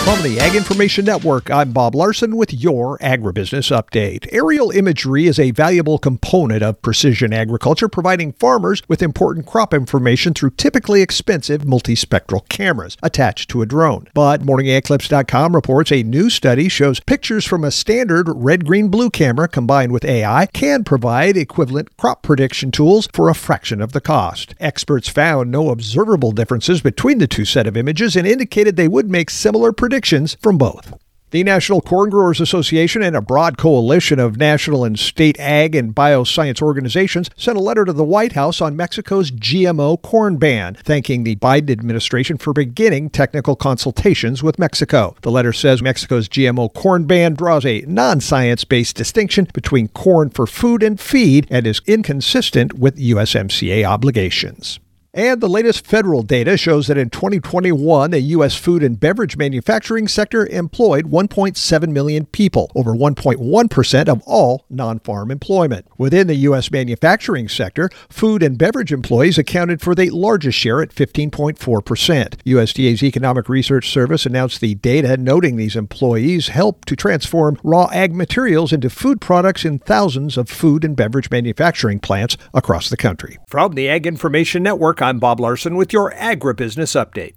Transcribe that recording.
From the Ag Information Network, I'm Bob Larson with your Agribusiness Update. Aerial imagery is a valuable component of precision agriculture, providing farmers with important crop information through typically expensive multispectral cameras attached to a drone. But MorningAgClips.com reports a new study shows pictures from a standard red, green, blue camera combined with AI can provide equivalent crop prediction tools for a fraction of the cost. Experts found no observable differences between the two set of images and indicated they would make similar predictions from both. The National Corn Growers Association and a broad coalition of national and state ag and bioscience organizations sent a letter to the White House on Mexico's GMO corn ban, thanking the Biden administration for beginning technical consultations with Mexico. The letter says Mexico's GMO corn ban draws a non-science-based distinction between corn for food and feed and is inconsistent with USMCA obligations. And the latest federal data shows that in 2021, the U.S. food and beverage manufacturing sector employed 1.7 million people, over 1.1% of all non-farm employment. Within the U.S. manufacturing sector, food and beverage employees accounted for the largest share at 15.4%. USDA's Economic Research Service announced the data, noting these employees help to transform raw ag materials into food products in thousands of food and beverage manufacturing plants across the country. From the Ag Information Network, I'm Bob Larson with your Agribusiness Update.